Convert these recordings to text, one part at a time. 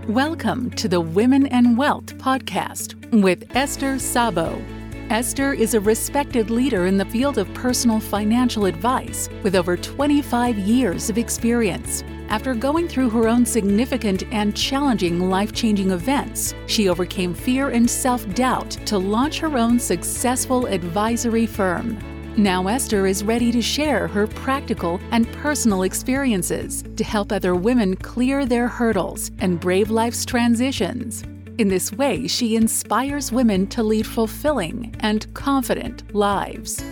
Welcome to the Women and Wealth podcast with Esther Sabo. Esther is a respected leader in the field of personal financial advice with over 25 years of experience. After going through her own significant and challenging life-changing events, she overcame fear and self-doubt to launch her own successful advisory firm. Now Esther is ready to share her practical and personal experiences to help other women clear their hurdles and brave life's transitions. In this way, she inspires women to lead fulfilling and confident lives.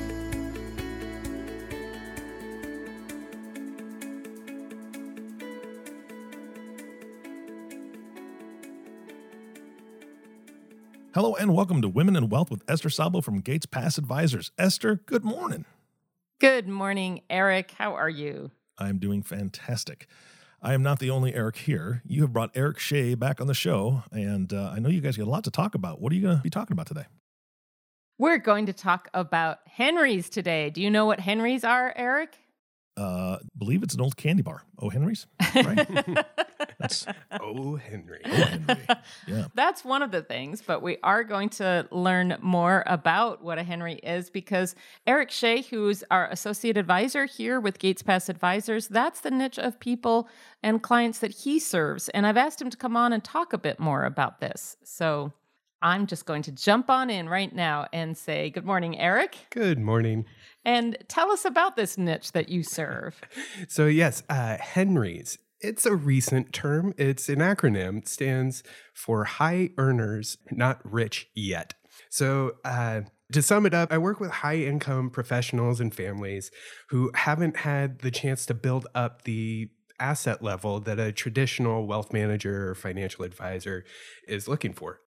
Hello and welcome to Women in Wealth with Esther Sabo from Gates Pass Advisors. Esther, good morning. Good morning, Eric. How are you? I'm doing fantastic. I am not the only Eric here. You have brought Eric Shea back on the show, and I know you guys got a lot to talk about. What are you going to be talking about today? We're going to talk about Henry's today. Do you know what Henry's are, Eric? Believe it's an old candy bar. Oh, Henry's? Right? That's Oh, Henry. Oh, Henry. Yeah. That's one of the things, but we are going to learn more about what a Henry is because Eric Shea, who's our associate advisor here with Gates Pass Advisors, that's the niche of people and clients that he serves. And I've asked him to come on and talk a bit more about this. So I'm just going to jump on in right now and say, good morning, Eric. Good morning. And tell us about this niche that you serve. So yes, Henry's. It's a recent term. It's an acronym. It stands for High Earners, Not Rich Yet. So to sum it up, I work with high-income professionals and families who haven't had the chance to build up the asset level that a traditional wealth manager or financial advisor is looking for.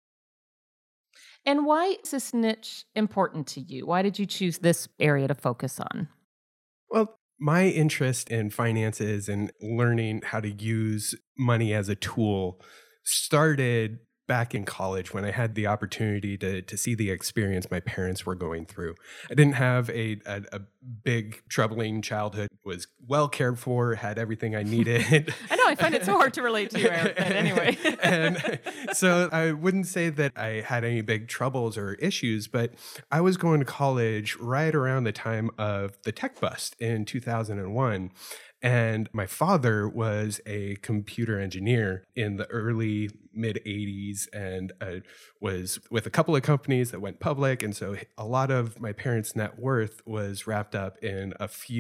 And why is this niche important to you? Why did you choose this area to focus on? Well, my interest in finances and learning how to use money as a tool started back in college when I had the opportunity to see the experience my parents were going through. I didn't have a big, troubling childhood, was well cared for, had everything I needed. I know, I find it so hard to relate to you, Eric, but anyway. And so I wouldn't say that I had any big troubles or issues, but I was going to college right around the time of the tech bust in 2001. And my father was a computer engineer in the early mid-'80s and was with a couple of companies that went public. And so a lot of my parents' net worth was wrapped up in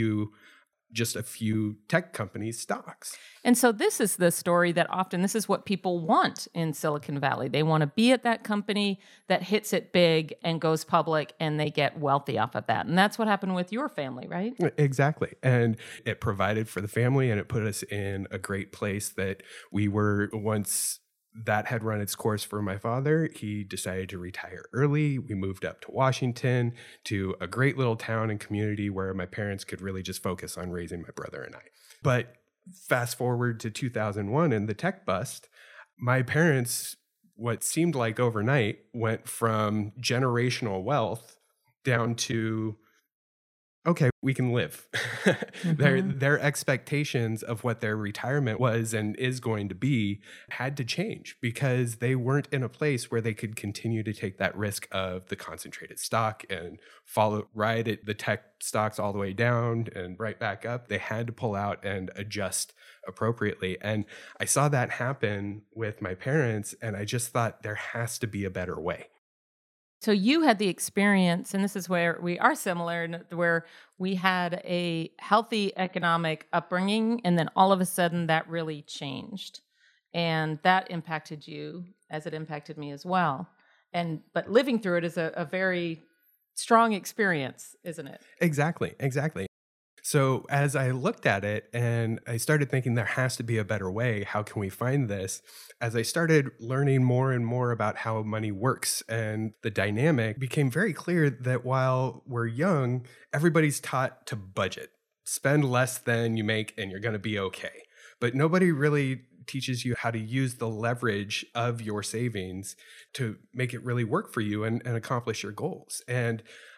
just a few tech companies' stocks. And so this is the story that often, this is what people want in Silicon Valley. They want to be at that company that hits it big and goes public and they get wealthy off of that. And that's what happened with your family, right? Exactly. And it provided for the family and it put us in a great place that we were once that had run its course for my father. He decided to retire early. We moved up to Washington, to a great little town and community where my parents could really just focus on raising my brother and I. But fast forward to 2001 and the tech bust, my parents, what seemed like overnight, went from generational wealth down to, okay, we can live. Their expectations of what their retirement was and is going to be had to change because they weren't in a place where they could continue to take that risk of the concentrated stock and ride it, the tech stocks all the way down and right back up. They had to pull out and adjust appropriately. And I saw that happen with my parents, and I just thought there has to be a better way. So you had the experience, and this is where we are similar, where we had a healthy economic upbringing, and then all of a sudden that really changed. And that impacted you as it impacted me as well. But living through it is a very strong experience, isn't it? Exactly. So as I looked at it and I started thinking there has to be a better way, how can we find this? As I started learning more and more about how money works and the dynamic, became very clear that while we're young, everybody's taught to budget. Spend less than you make and you're going to be okay. But nobody really teaches you how to use the leverage of your savings to make it really work for you and accomplish your goals. And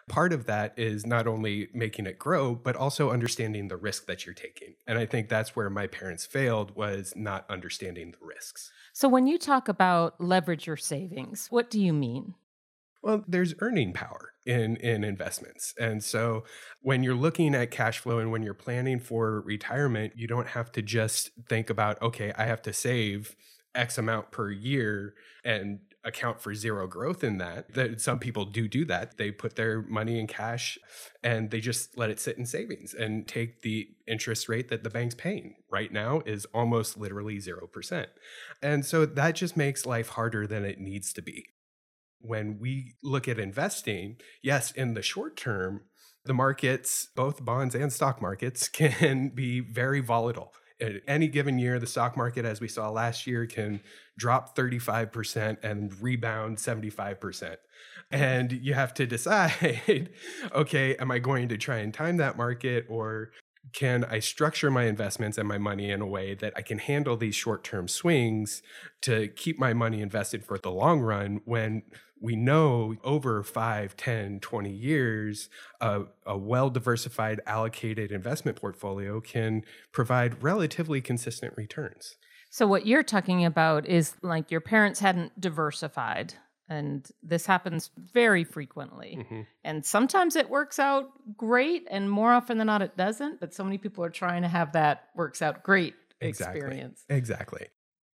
part of that is not only making it grow, but also understanding the risk that you're taking. And I think that's where my parents failed, was not understanding the risks. So when you talk about leverage your savings, what do you mean? Well, there's earning power in investments. And so when you're looking at cash flow and when you're planning for retirement, you don't have to just think about, okay, I have to save X amount per year and account for zero growth in that. Some people do that. They put their money in cash and they just let it sit in savings and take the interest rate that the bank's paying right now is almost literally 0%. And so that just makes life harder than it needs to be. When we look at investing, yes, in the short term, the markets, both bonds and stock markets, can be very volatile. At any given year, the stock market, as we saw last year, can drop 35% and rebound 75%. And you have to decide, okay, am I going to try and time that market, or can I structure my investments and my money in a way that I can handle these short-term swings to keep my money invested for the long run, when we know over 5, 10, 20 years, a well-diversified allocated investment portfolio can provide relatively consistent returns. So what you're talking about is like your parents hadn't diversified. And this happens very frequently. Mm-hmm. And sometimes it works out great, and more often than not, it doesn't. But so many people are trying to have that works out great experience. Exactly.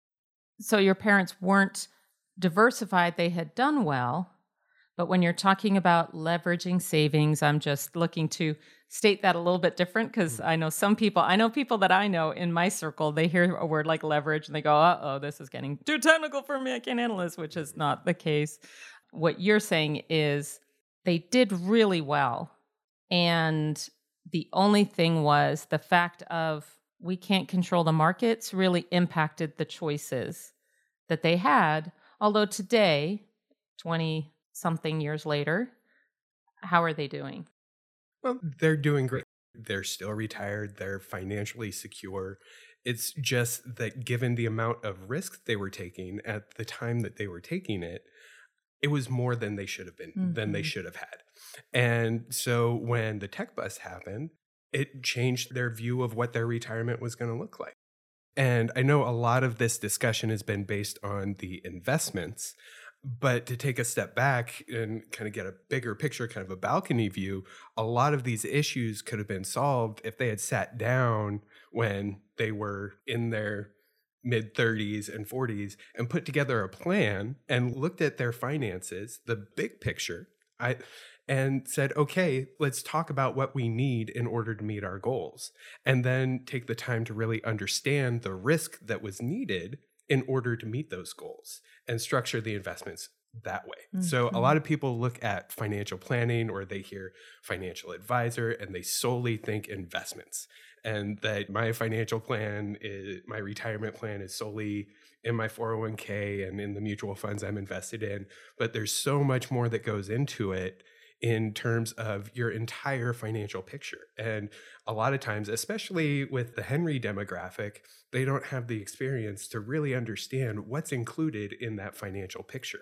So your parents weren't diversified. They had done well. But when you're talking about leveraging savings, I'm just looking to state that a little bit different, because I know people that I know in my circle, they hear a word like leverage and they go, uh-oh, this is getting too technical for me. I can't handle this, which is not the case. What you're saying is they did really well. And the only thing was the fact of we can't control the markets really impacted the choices that they had. Although today, 20-something years later, how are they doing? Well, they're doing great. They're still retired. They're financially secure. It's just that given the amount of risk they were taking at the time that they were taking it, it was more than they should have been, than they should have had. And so when the tech bust happened, it changed their view of what their retirement was going to look like. And I know a lot of this discussion has been based on the investments, but to take a step back and kind of get a bigger picture, kind of a balcony view, a lot of these issues could have been solved if they had sat down when they were in their mid-30s and 40s and put together a plan and looked at their finances, the big picture, and said, okay, let's talk about what we need in order to meet our goals. And then take the time to really understand the risk that was needed in order to meet those goals and structure the investments that way. Mm-hmm. So a lot of people look at financial planning, or they hear financial advisor, and they solely think investments, and that my financial plan my retirement plan is solely in my 401k and in the mutual funds I'm invested in. But there's so much more that goes into it in terms of your entire financial picture. And a lot of times, especially with the Henry demographic, they don't have the experience to really understand what's included in that financial picture.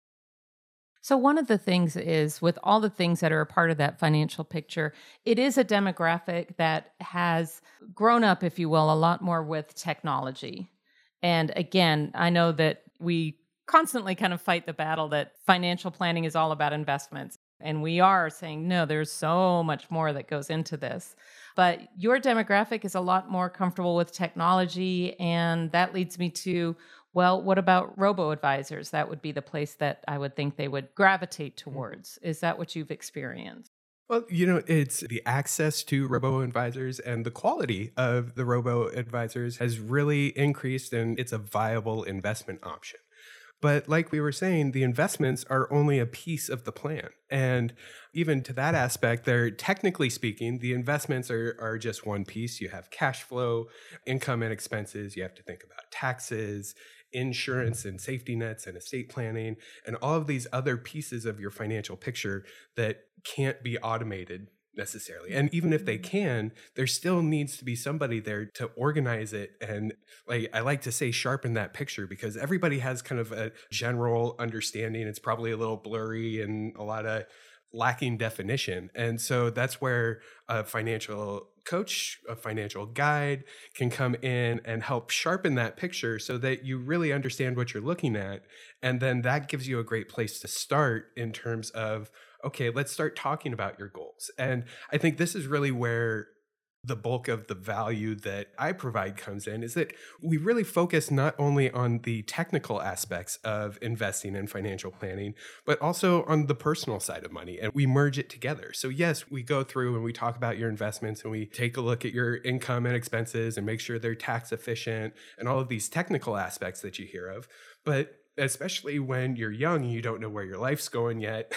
So one of the things is, with all the things that are a part of that financial picture, it is a demographic that has grown up, if you will, a lot more with technology. And again, I know that we constantly kind of fight the battle that financial planning is all about investments. And we are saying, no, there's so much more that goes into this. But your demographic is a lot more comfortable with technology. And that leads me to, well, what about robo-advisors? That would be the place that I would think they would gravitate towards. Is that what you've experienced? Well, it's the access to robo-advisors and the quality of the robo-advisors has really increased, and it's a viable investment option. But like we were saying, the investments are only a piece of the plan. And even to that aspect, they're technically speaking, the investments are just one piece. You have cash flow, income and expenses. You have to think about taxes, insurance and safety nets and estate planning, and all of these other pieces of your financial picture that can't be automated necessarily. And even if they can, there still needs to be somebody there to organize it. And I like to say, sharpen that picture, because everybody has kind of a general understanding. It's probably a little blurry and a lot of lacking definition. And so that's where a financial coach, a financial guide can come in and help sharpen that picture so that you really understand what you're looking at. And then that gives you a great place to start in terms of, okay, let's start talking about your goals. And I think this is really where the bulk of the value that I provide comes in, is that we really focus not only on the technical aspects of investing and financial planning, but also on the personal side of money, and we merge it together. So yes, we go through and we talk about your investments and we take a look at your income and expenses and make sure they're tax efficient and all of these technical aspects that you hear of. But especially when you're young and you don't know where your life's going yet,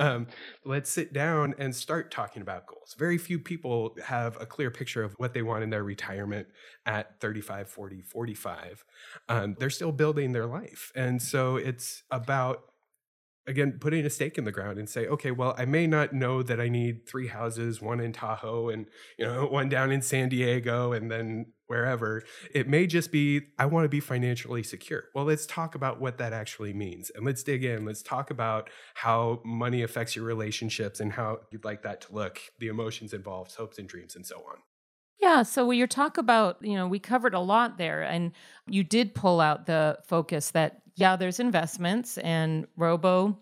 let's sit down and start talking about goals. Very few people have a clear picture of what they want in their retirement at 35, 40, 45. They're still building their life. And so it's about, again, putting a stake in the ground and say, okay, well, I may not know that I need 3 houses, one in Tahoe and, one down in San Diego and then wherever. It may just be, I want to be financially secure. Well, let's talk about what that actually means. And let's dig in. Let's talk about how money affects your relationships and how you'd like that to look, the emotions involved, hopes and dreams, and so on. Yeah. So when you talk about, we covered a lot there, and you did pull out the focus that, there's investments and robo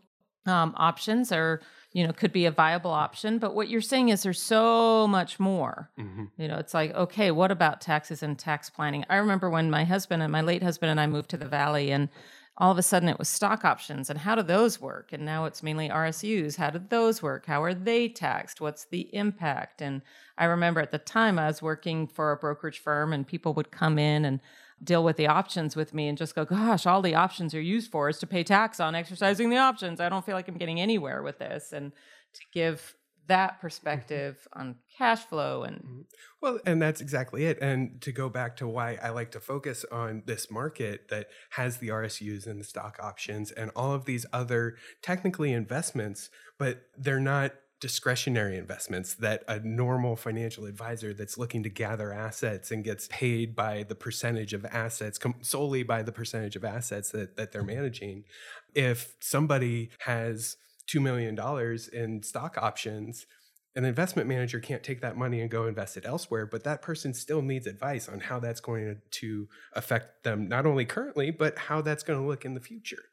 options are, could be a viable option. But what you're saying is there's so much more. Mm-hmm. It's like, okay, what about taxes and tax planning? I remember when my late husband and I moved to the Valley, and all of a sudden it was stock options and how do those work? And now it's mainly RSUs. How did those work? How are they taxed? What's the impact? And I remember at the time I was working for a brokerage firm, and people would come in and deal with the options with me and just go, gosh, all the options are used for is to pay tax on exercising the options. I don't feel like I'm getting anywhere with this. And to give that perspective on cash flow and well, and that's exactly it. And to go back to why I like to focus on this market that has the RSUs and the stock options and all of these other technically investments, but they're not discretionary investments that a normal financial advisor that's looking to gather assets and gets paid by the percentage of assets, solely by the percentage of assets that they're managing. If somebody has $2 million in stock options, an investment manager can't take that money and go invest it elsewhere, but that person still needs advice on how that's going to affect them, not only currently, but how that's going to look in the future.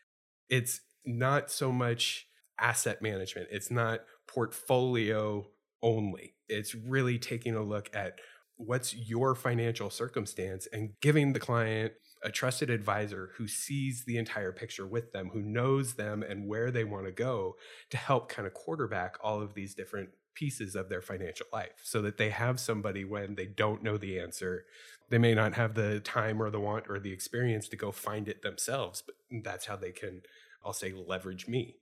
It's not so much asset management. It's not portfolio only. It's really taking a look at what's your financial circumstance and giving the client a trusted advisor who sees the entire picture with them, who knows them and where they want to go, to help kind of quarterback all of these different pieces of their financial life so that they have somebody when they don't know the answer. They may not have the time or the want or the experience to go find it themselves, but that's how they can, I'll say, leverage me.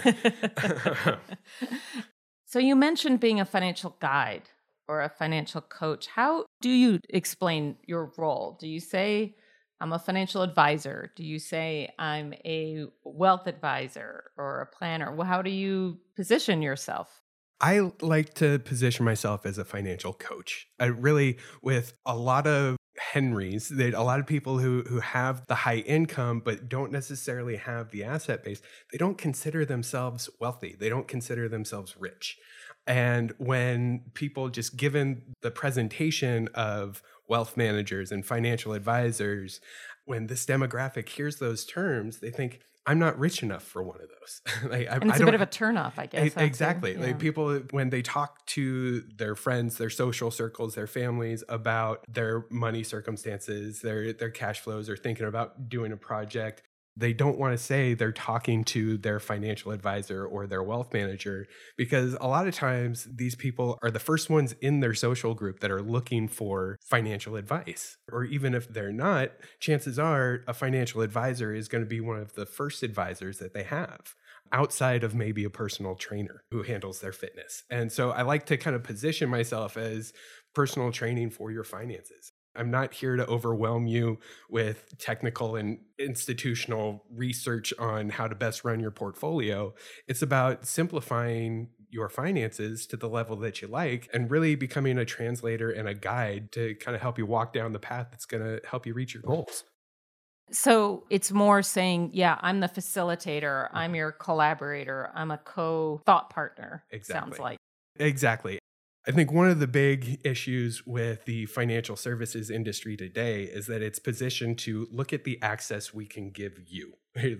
So you mentioned being a financial guide or a financial coach. How do you explain your role? Do you say, I'm a financial advisor? Do you say I'm a wealth advisor or a planner? Well, how do you position yourself? I like to position myself as a financial coach. I really, with a lot of Henrys, that a lot of people who have the high income but don't necessarily have the asset base, they don't consider themselves wealthy. They don't consider themselves rich. And when people, just given the presentation of wealth managers and financial advisors, when this demographic hears those terms, they think, I'm not rich enough for one of those. And it's a bit of a turnoff, I guess. Exactly. Yeah. Like people, when they talk to their friends, their social circles, their families about their money circumstances, their cash flows, or thinking about doing a project, they don't want to say they're talking to their financial advisor or their wealth manager, because a lot of times these people are the first ones in their social group that are looking for financial advice. Or even if they're not, chances are a financial advisor is going to be one of the first advisors that they have, outside of maybe a personal trainer who handles their fitness. And so I like to kind of position myself as personal training for your finances. I'm not here to overwhelm you with technical and institutional research on how to best run your portfolio. It's about simplifying your finances to the level that you like and really becoming a translator and a guide to kind of help you walk down the path that's going to help you reach your goals. So it's more saying, yeah, I'm the facilitator, I'm your collaborator, I'm a co-thought partner, Exactly. sounds like. Exactly. I think one of the big issues with the financial services industry today is that it's positioned to look at the access we can give you.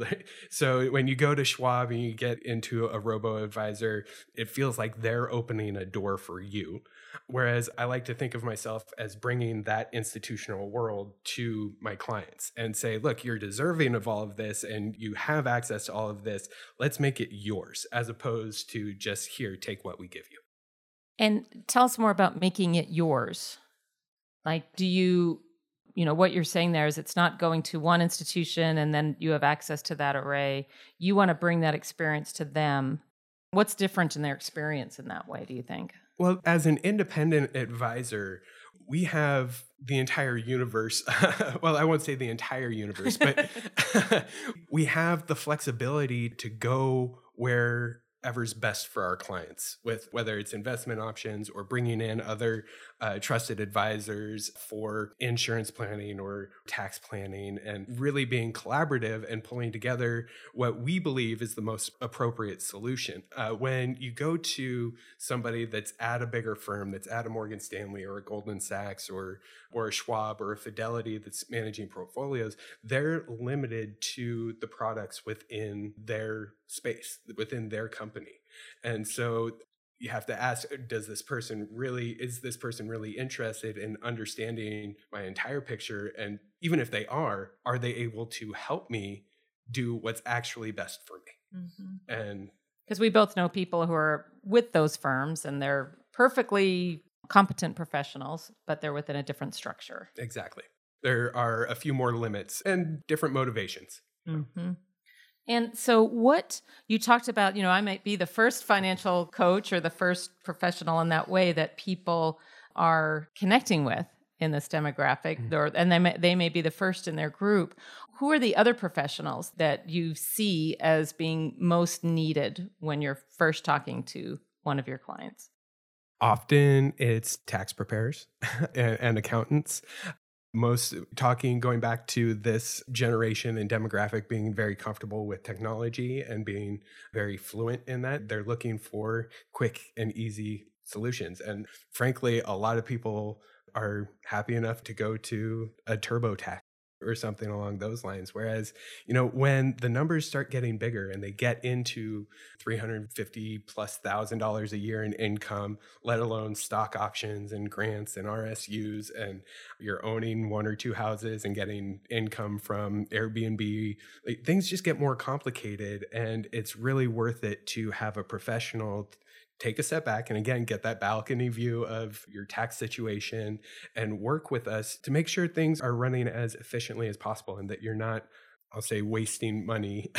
So when you go to Schwab and you get into a robo-advisor, it feels like they're opening a door for you. Whereas I like to think of myself as bringing that institutional world to my clients and say, look, you're deserving of all of this and you have access to all of this. Let's make it yours, as opposed to just here, take what we give you. And tell us more about making it yours. Like, do you what you're saying there is it's not going to one institution and then you have access to that array. You want to bring that experience to them. What's different in their experience in that way, do you think? Well, as an independent advisor, we have the entire universe. Well, I won't say the entire universe, but we have the flexibility to go wherever's best for our clients, with whether it's investment options or bringing in other trusted advisors for insurance planning or tax planning, and really being collaborative and pulling together what we believe is the most appropriate solution. When you go to somebody that's at a bigger firm, that's at a Morgan Stanley or a Goldman Sachs or a Schwab or a Fidelity that's managing portfolios, they're limited to the products within their space, within their company. And so you have to ask, is this person really interested in understanding my entire picture? And even if they are they able to help me do what's actually best for me? Mm-hmm. And because we both know people who are with those firms and they're perfectly competent professionals, but they're within a different structure. Exactly. There are a few more limits and different motivations. Mm-hmm. And so what you talked about, I might be the first financial coach or the first professional in that way that people are connecting with in this demographic, mm-hmm. and they may be the first in their group. Who are the other professionals that you see as being most needed when you're first talking to one of your clients? Often it's tax preparers and accountants. Going back to this generation and demographic being very comfortable with technology and being very fluent in that, they're looking for quick and easy solutions. And frankly, a lot of people are happy enough to go to a TurboTax or something along those lines. Whereas, when the numbers start getting bigger and they get into $350,000+ a year in income, let alone stock options and grants and RSUs, and you're owning one or two houses and getting income from Airbnb, things just get more complicated. And it's really worth it to have a professional take a step back and again, get that balcony view of your tax situation and work with us to make sure things are running as efficiently as possible and that you're not, I'll say, wasting money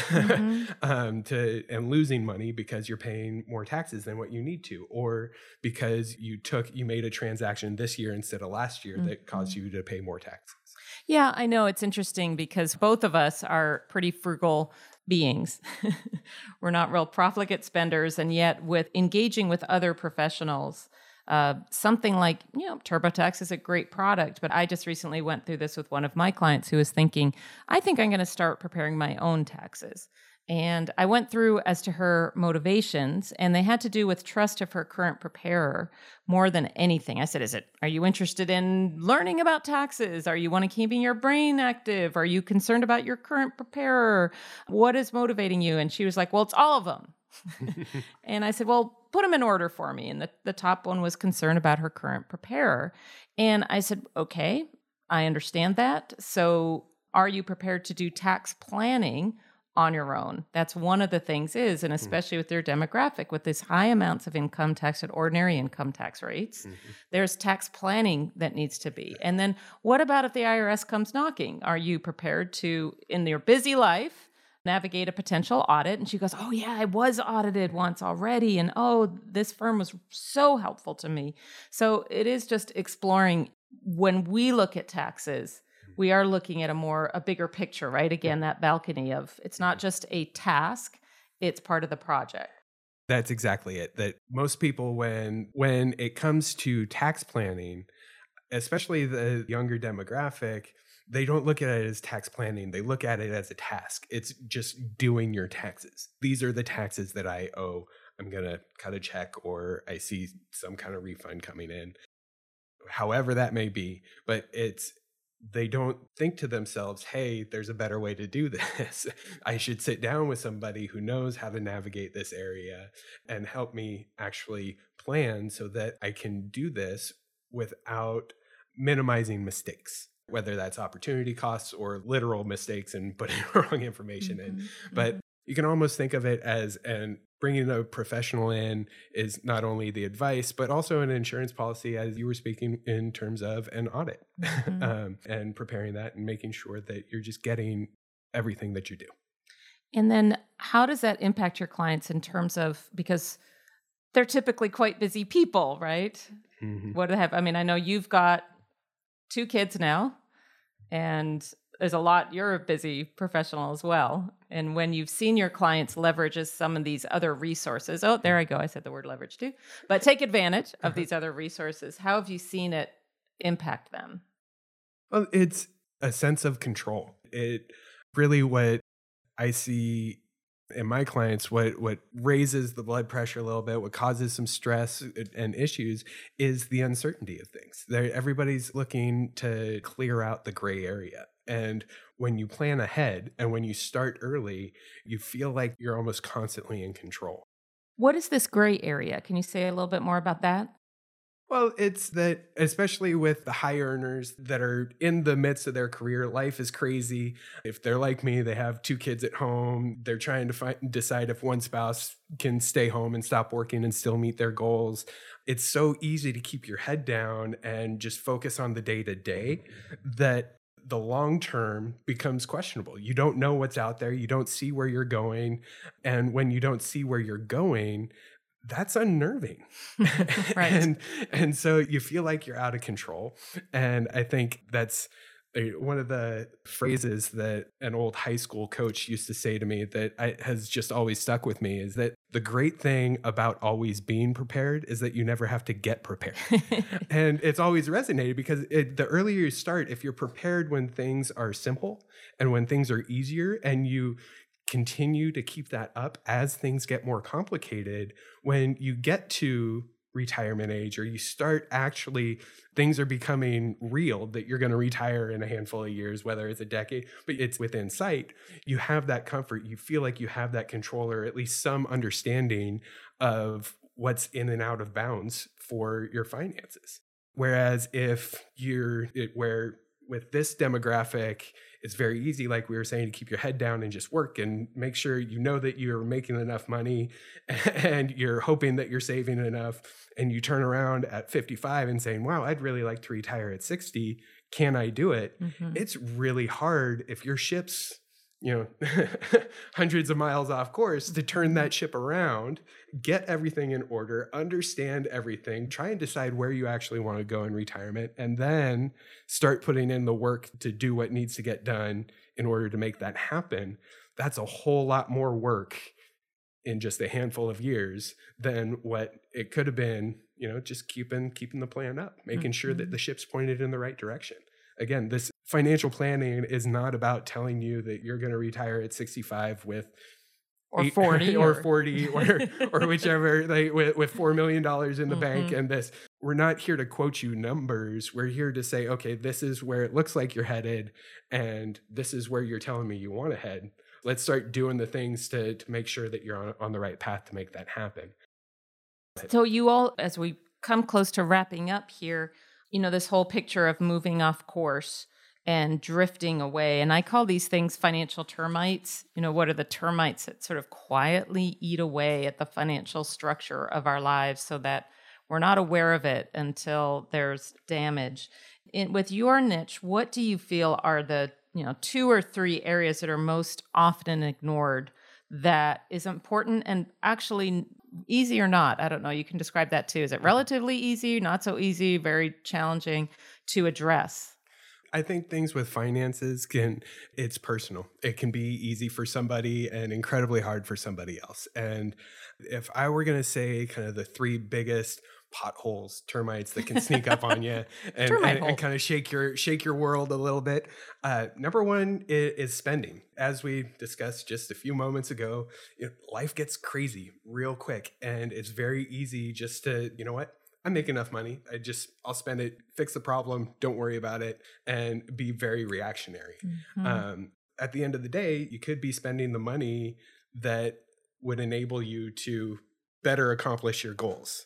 mm-hmm. And losing money because you're paying more taxes than what you need to, or because you made a transaction this year instead of last year mm-hmm. that caused you to pay more taxes. Yeah, I know. It's interesting because both of us are pretty frugal beings. We're not real profligate spenders, and yet with engaging with other professionals, something like, TurboTax is a great product, but I just recently went through this with one of my clients who was thinking, I think I'm going to start preparing my own taxes. And I went through as to her motivations, and they had to do with trust of her current preparer more than anything. I said, are you interested in learning about taxes? Are you want to keeping your brain active? Are you concerned about your current preparer? What is motivating you? And she was like, well, it's all of them. And I said, well, put them in order for me. And the top one was concern about her current preparer. And I said, okay, I understand that. So are you prepared to do tax planning on your own? That's one of the things is, and especially with their demographic, with these high amounts of income tax at ordinary income tax rates, mm-hmm. there's tax planning that needs to be. And then what about if the IRS comes knocking? Are you prepared to, in your busy life, navigate a potential audit? And she goes, oh yeah, I was audited once already. And oh, this firm was so helpful to me. So it is just exploring. When we look at taxes, we are looking at a bigger picture, right? Again, that balcony of, it's not just a task, it's part of the project. That's exactly it. That most people, when it comes to tax planning, especially the younger demographic, they don't look at it as tax planning. They look at it as a task. It's just doing your taxes. These are the taxes that I owe. I'm going to cut a check, or I see some kind of refund coming in, however that may be. But they don't think to themselves, hey, there's a better way to do this. I should sit down with somebody who knows how to navigate this area and help me actually plan so that I can do this without minimizing mistakes, whether that's opportunity costs or literal mistakes and putting wrong information in. But you can almost think of it as bringing a professional in is not only the advice, but also an insurance policy, as you were speaking, in terms of an audit and preparing that and making sure that you're just getting everything that you do. And then how does that impact your clients in terms of, because they're typically quite busy people, right? What do they have? I mean, I know you've got 2 kids now, and there's a lot, you're a busy professional as well. And when you've seen your clients leverage some of these other resources, oh, there I go, I said the word leverage too, but take advantage of these other resources, how have you seen it impact them? Well, it's a sense of control. It really, what I see in my clients, what raises the blood pressure a little bit, what causes some stress and issues is the uncertainty of things. Everybody's looking to clear out the gray area. And when you plan ahead and when you start early, you feel like you're almost constantly in control. What is this gray area? Can you say a little bit more about that? Well, it's that, especially with the high earners that are in the midst of their career, life is crazy. If they're like me, they have 2 kids at home. They're trying to decide if one spouse can stay home and stop working and still meet their goals. It's so easy to keep your head down and just focus on the day-to-day that the long term becomes questionable. You don't know what's out there. You don't see where you're going. And when you don't see where you're going, that's unnerving. Right. And so you feel like you're out of control. And I think that's one of the phrases that an old high school coach used to say to me that has just always stuck with me, is that the great thing about always being prepared is that you never have to get prepared. And it's always resonated because the earlier you start, if you're prepared when things are simple and when things are easier, and you continue to keep that up as things get more complicated, when you get to retirement age, or you start actually, things are becoming real that you're going to retire in a handful of years, whether it's a decade, but it's within sight, you have that comfort. You feel like you have that control, or at least some understanding of what's in and out of bounds for your finances. Whereas if with this demographic, it's very easy, like we were saying, to keep your head down and just work and make sure you know that you're making enough money and you're hoping that you're saving enough. And you turn around at 55 and saying, wow, I'd really like to retire at 60. Can I do it? It's really hard if your ship's, hundreds of miles off course, to turn that ship around, get everything in order, understand everything, try and decide where you actually want to go in retirement, and then start putting in the work to do what needs to get done in order to make that happen. That's a whole lot more work in just a handful of years than what it could have been, just keeping the plan up, making sure that the ship's pointed in the right direction. Again, this financial planning is not about telling you that you're going to retire at 65 with or 40 or 40 or whichever, with $4 million in the bank. And this, we're not here to quote you numbers. We're here to say, okay, this is where it looks like you're headed, and this is where you're telling me you want to head. Let's start doing the things to make sure that you're on the right path to make that happen. So you all, as we come close to wrapping up here, this whole picture of moving off course and drifting away. And I call these things financial termites. What are the termites that sort of quietly eat away at the financial structure of our lives so that we're not aware of it until there's damage? With your niche, what do you feel are the 2 or 3 areas that are most often ignored that is important and actually easy or not? I don't know. You can describe that too. Is it relatively easy, not so easy, very challenging to address? I think things with finances it's personal. It can be easy for somebody and incredibly hard for somebody else. And if I were going to say kind of the 3 biggest potholes, termites that can sneak up on you and kind of shake your world a little bit. Number one is spending. As we discussed just a few moments ago, life gets crazy real quick, and it's very easy just to, you know what? I make enough money. I'll spend it, fix the problem, don't worry about it, and be very reactionary. Mm-hmm. At the end of the day, you could be spending the money that would enable you to better accomplish your goals.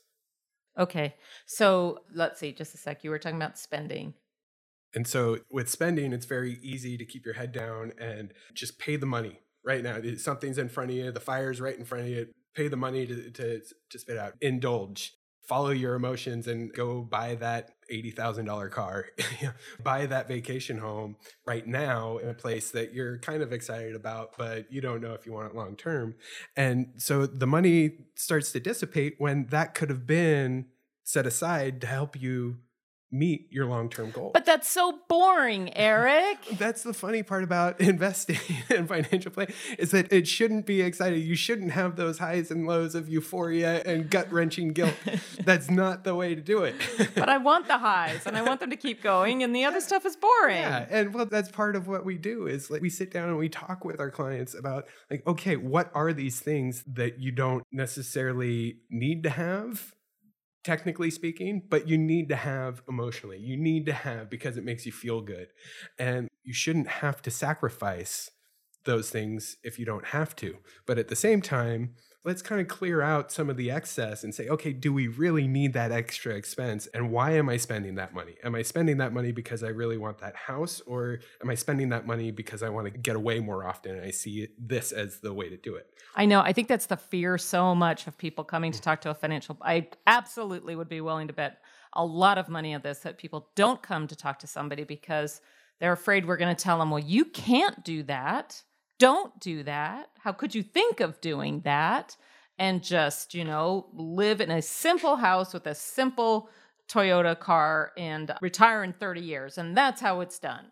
Okay. So let's see, just a sec. You were talking about spending. And so with spending, it's very easy to keep your head down and just pay the money right now. Something's in front of you. The fire's right in front of you. Pay the money to spit out. Indulge. Follow your emotions and go buy that $80,000 car, buy that vacation home right now in a place that you're kind of excited about, but you don't know if you want it long term. And so the money starts to dissipate when that could have been set aside to help you meet your long-term goal. But that's so boring, Eric. That's the funny part about investing in financial planning, is that it shouldn't be exciting. You shouldn't have those highs and lows of euphoria and gut-wrenching guilt. That's not the way to do it. But I want the highs and I want them to keep going, and the other stuff is boring. Yeah, and well, that's part of what we do is we sit down and we talk with our clients about okay, what are these things that you don't necessarily need to have, technically speaking, but you need to have emotionally. You need to have because it makes you feel good. And you shouldn't have to sacrifice those things if you don't have to. But at the same time, let's kind of clear out some of the excess and say, okay, do we really need that extra expense? And why am I spending that money? Am I spending that money because I really want that house? Or am I spending that money because I want to get away more often and I see this as the way to do it? I know. I think that's the fear so much of people coming to talk to a financial. I absolutely would be willing to bet a lot of money on this, that people don't come to talk to somebody because they're afraid we're going to tell them, well, you can't do that. Don't do that. How could you think of doing that? And just, live in a simple house with a simple Toyota car and retire in 30 years. And that's how it's done.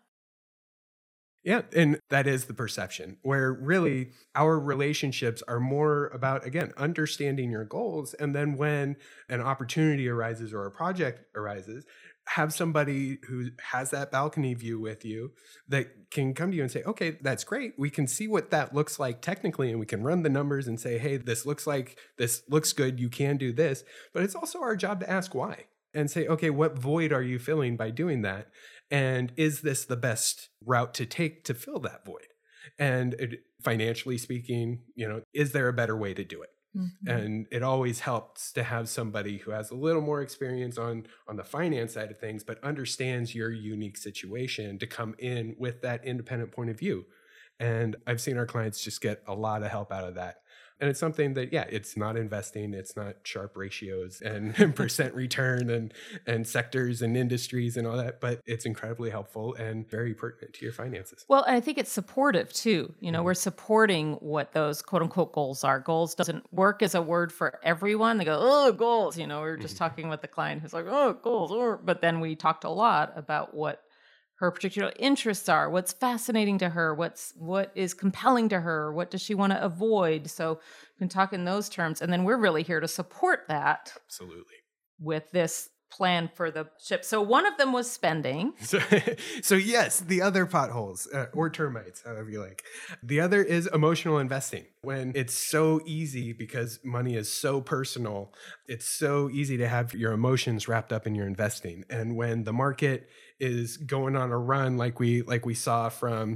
Yeah, and that is the perception, where really our relationships are more about, again, understanding your goals. And then when an opportunity arises or a project arises, have somebody who has that balcony view with you that can come to you and say, okay, that's great. We can see what that looks like technically, and we can run the numbers and say, hey, this looks good. You can do this. But it's also our job to ask why and say, okay, what void are you filling by doing that? And is this the best route to take to fill that void? And financially speaking, is there a better way to do it? Mm-hmm. And it always helps to have somebody who has a little more experience on the finance side of things, but understands your unique situation to come in with that independent point of view. And I've seen our clients just get a lot of help out of that. And it's something that, it's not investing. It's not sharp ratios and percent return and sectors and industries and all that, but it's incredibly helpful and very pertinent to your finances. Well, and I think it's supportive too. We're supporting what those quote unquote goals are. Goals doesn't work as a word for everyone. They go, oh, goals. We were just talking with the client who's like, oh, goals. But then we talked a lot about what her particular interests are, what's fascinating to her, what is compelling to her, what does she want to avoid. So we can talk in those terms. And then we're really here to support that. Absolutely. With this plan for the ship. So one of them was spending. So yes, the other potholes or termites, however you like. The other is emotional investing. When it's so easy, because money is so personal, it's so easy to have your emotions wrapped up in your investing. And when the market is going on a run like we saw from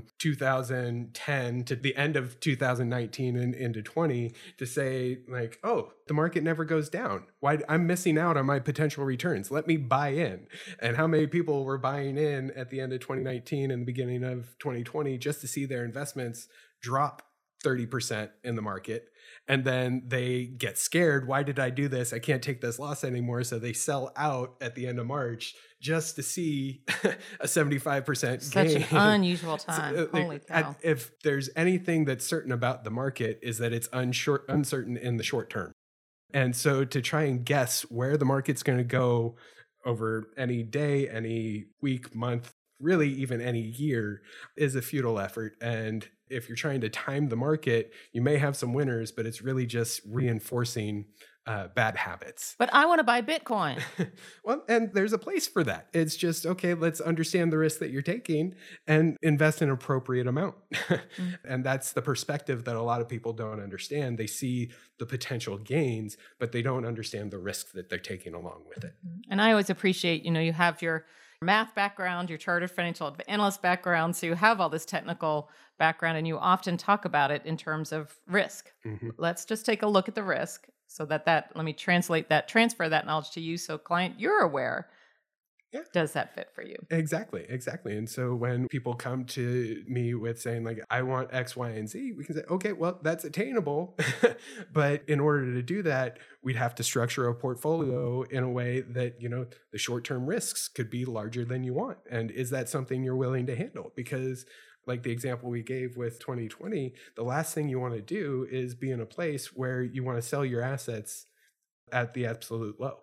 2010 to the end of 2019 and into 20, to say oh, the market never goes down. Why? I'm missing out on my potential returns. Let me buy in. And how many people were buying in at the end of 2019 and the beginning of 2020 just to see their investments drop 30% in the market, and then they get scared. Why did I do this? I can't take this loss anymore. So they sell out at the end of March just to see a 75% gain. Such an unusual time. Holy cow. If there's anything that's certain about the market, is that it's uncertain in the short term. And so to try and guess where the market's going to go over any day, any week, month, really even any year, is a futile effort. And if you're trying to time the market, you may have some winners, but it's really just reinforcing bad habits. But I want to buy Bitcoin. Well, and there's a place for that. It's just, okay, let's understand the risk that you're taking and invest an appropriate amount. And that's the perspective that a lot of people don't understand. They see the potential gains, but they don't understand the risk that they're taking along with it. And I always appreciate, you have your math background, your chartered financial analyst background, so you have all this technical background, and you often talk about it in terms of risk. Let's just take a look at the risk. So let me transfer that knowledge to you. So client, you're aware. Yeah. Does that fit for you? Exactly. And so when people come to me with saying like, I want X, Y, and Z, we can say, okay, well, that's attainable. But in order to do that, we'd have to structure a portfolio in a way that, the short-term risks could be larger than you want. And is that something you're willing to handle? Because like the example we gave with 2020, the last thing you want to do is be in a place where you want to sell your assets at the absolute low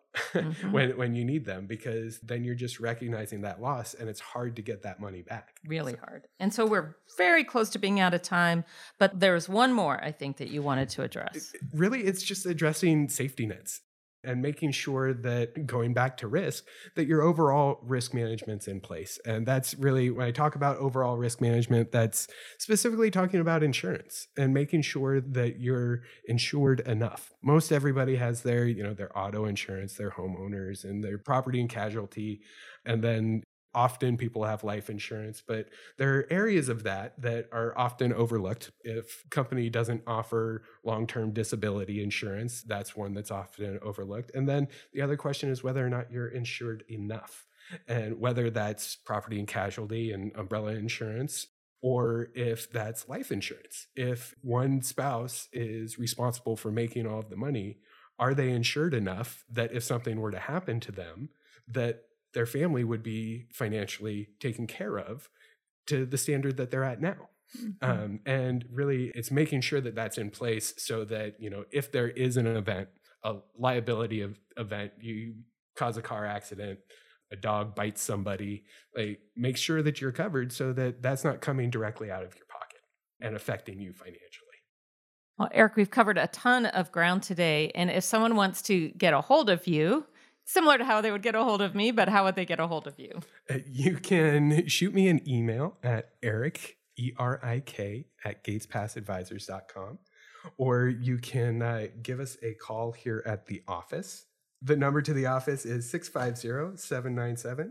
when you need them, because then you're just recognizing that loss and it's hard to get that money back. Really hard. And so we're very close to being out of time, but there's one more I think that you wanted to address. Really, it's just addressing safety nets and making sure that, going back to risk, that your overall risk management's in place. And that's really, when I talk about overall risk management, that's specifically talking about insurance and making sure that you're insured enough. Most everybody has their auto insurance, their homeowners, and their property and casualty. And then often people have life insurance, but there are areas of that are often overlooked. If a company doesn't offer long-term disability insurance, that's one that's often overlooked. And then the other question is whether or not you're insured enough, and whether that's property and casualty and umbrella insurance, or if that's life insurance. If one spouse is responsible for making all of the money, are they insured enough that if something were to happen to them, that their family would be financially taken care of to the standard that they're at now? And really, it's making sure that that's in place so that, if there is an event, a liability event, you cause a car accident, a dog bites somebody, like, make sure that you're covered so that that's not coming directly out of your pocket and affecting you financially. Well, Eric, we've covered a ton of ground today. And if someone wants to get a hold of you, similar to how they would get a hold of me, but how would they get a hold of you? You can shoot me an email at Eric, ERIK, at gatespassadvisors.com, or you can give us a call here at the office. The number to the office is 650-797-0280.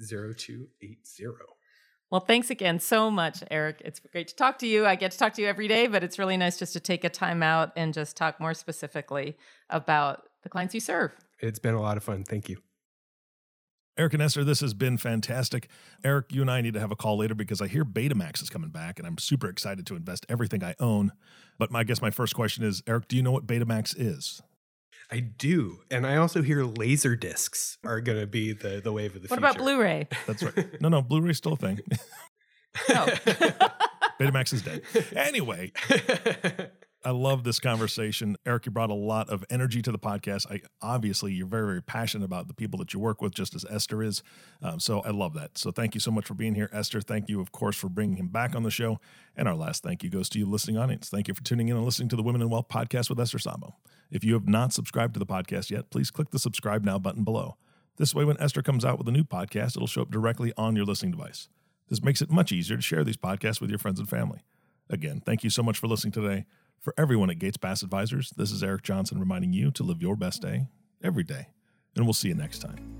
Well, thanks again so much, Eric. It's great to talk to you. I get to talk to you every day, but it's really nice just to take a time out and just talk more specifically about the clients you serve. It's been a lot of fun. Thank you. Eric and Esther, this has been fantastic. Eric, you and I need to have a call later because I hear Betamax is coming back and I'm super excited to invest everything I own. But I guess my first question is, Eric, do you know what Betamax is? I do. And I also hear laser discs are going to be the wave of the future. What about Blu-ray? That's right. No, Blu-ray's still a thing. Oh. Betamax is dead. Anyway, I love this conversation. Eric, you brought a lot of energy to the podcast. Obviously, you're very, very passionate about the people that you work with, just as Esther is. So I love that. So thank you so much for being here. Esther, thank you, of course, for bringing him back on the show. And our last thank you goes to you, listening audience. Thank you for tuning in and listening to the Women in Wealth podcast with Esther Sabo. If you have not subscribed to the podcast yet, please click the subscribe now button below. This way, when Esther comes out with a new podcast, it'll show up directly on your listening device. This makes it much easier to share these podcasts with your friends and family. Again, thank you so much for listening today. For everyone at Gates Pass Advisors, this is Eric Johnson reminding you to live your best day every day. And we'll see you next time.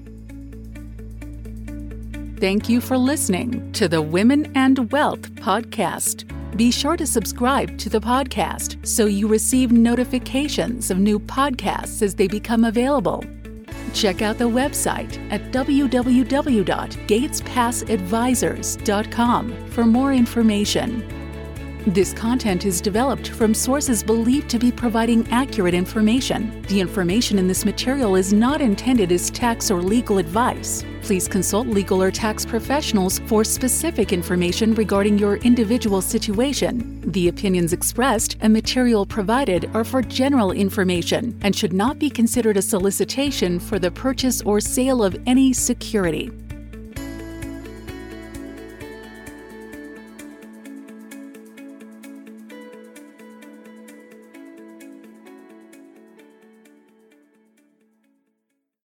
Thank you for listening to the Women and Wealth podcast. Be sure to subscribe to the podcast so you receive notifications of new podcasts as they become available. Check out the website at www.gatespassadvisors.com for more information. This content is developed from sources believed to be providing accurate information. The information in this material is not intended as tax or legal advice. Please consult legal or tax professionals for specific information regarding your individual situation. The opinions expressed and material provided are for general information and should not be considered a solicitation for the purchase or sale of any security.